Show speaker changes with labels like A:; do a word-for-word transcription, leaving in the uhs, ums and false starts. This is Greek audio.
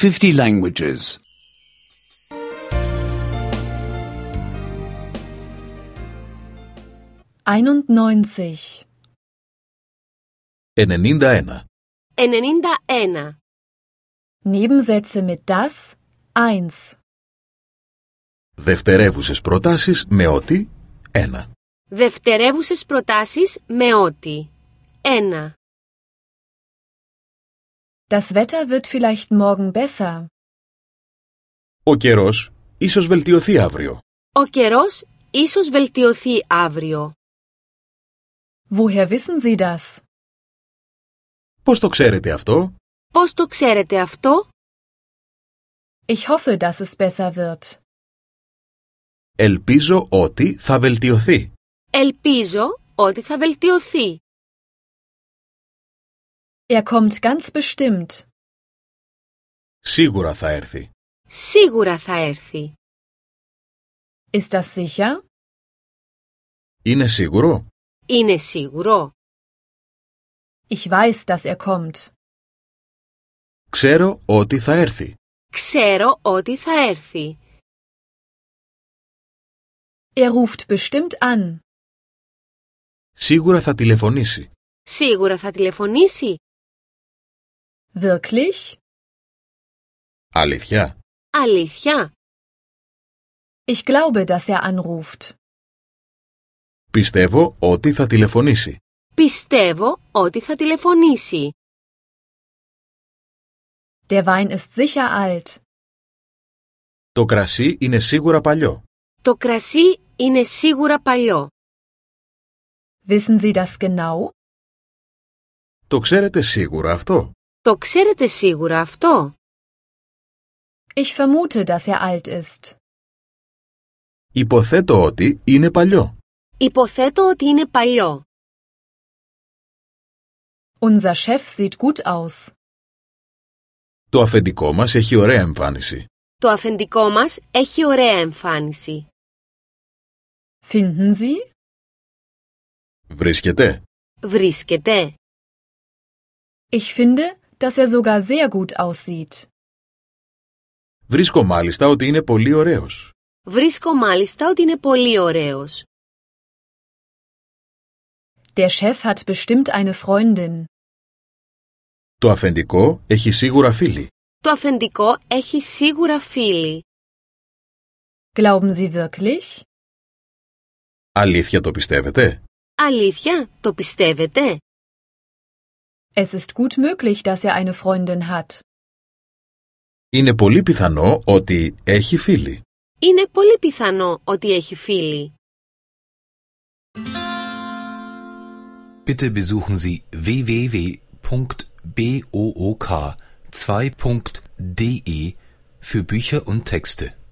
A: fifty languages.
B: einundneunzig.
C: ενενήντα ένα.
D: ενενήντα ένα.
B: Nebensätze mit das, eins.
C: Δευτερεύουσες προτάσεις με ότι ένα.
D: Δευτερεύουσες προτάσεις με ότι ένα.
B: Das Wetter wird vielleicht morgen besser.
C: Ο καιρός ίσως βελτιωθεί αύριο.
D: Ο καιρός ίσως βελτιωθεί αύριο.
B: Woher wissen Sie das?
C: Πώς το ξέρετε αυτό?
D: Πώς το ξέρετε αυτό?
B: Ich hoffe, dass es besser wird.
C: Ελπίζω ότι θα βελτιωθεί.
D: Ελπίζω ότι θα βελτιωθεί.
B: Er kommt ganz bestimmt.
C: Σίγουρα θα έρθει.
D: Σίγουρα θα έρθει.
B: Ist das sicher?
C: Είναι σίγουρο?
D: Είναι σίγουρο.
B: Ich weiß, dass er kommt.
C: Ξέρω ότι θα έρθει.
D: Ξέρω ότι θα έρθει.
B: Er ruft bestimmt an.
C: Σίγουρα θα τηλεφωνήσει.
D: Σίγουρα θα τηλεφωνήσει.
B: Wirklich?
C: Αλήθεια?
D: Αλήθεια.
B: Ich glaube, dass er anruft.
C: Πιστεύω ότι θα τηλεφωνήσει.
D: Πιστεύω ότι θα τηλεφωνήσει.
B: Der Wein ist sicher alt.
C: Το κρασί είναι σίγουρα παλιό.
D: Το κρασί είναι σίγουρα παλιό.
B: Wissen Sie das genau?
C: Το ξέρετε σίγουρα αυτό?
D: Το ξέρετε σίγουρα αυτό?
B: Ich vermute, dass er alt ist.
C: Υποθέτω ότι είναι παλιό.
D: Υποθέτω ότι είναι παλιό.
B: Unser Chef sieht gut aus.
C: Το αφεντικό μας έχει ωραία εμφάνιση.
D: Το αφεντικό μας έχει ωραία εμφάνιση.
B: Finden Sie?
C: Βρίσκεται?
D: Βρίσκεται.
B: Ich finde, dass er sogar sehr gut aussieht.
C: Βρίσκω μάλιστα ότι είναι πολύ ωραίος.
D: Βρίσκω μάλιστα ότι είναι πολύ ωραίος.
B: Der Chef hat bestimmt eine Freundin.
C: Το αφεντικό έχει σίγουρα φίλη.
D: Το αφεντικό έχει σίγουρα φίλη.
B: Glauben Sie wirklich?
C: Αλήθεια το πιστεύετε?
D: Αλήθεια, το πιστεύετε?
B: Es ist gut möglich, dass er eine Freundin hat.
C: Είναι πολύ πιθανό ότι έχει φίλη.
D: Είναι πολύ πιθανό ότι έχει φίλη.
E: Bitte besuchen Sie w w w punkt book zwei punkt de für Bücher und Texte.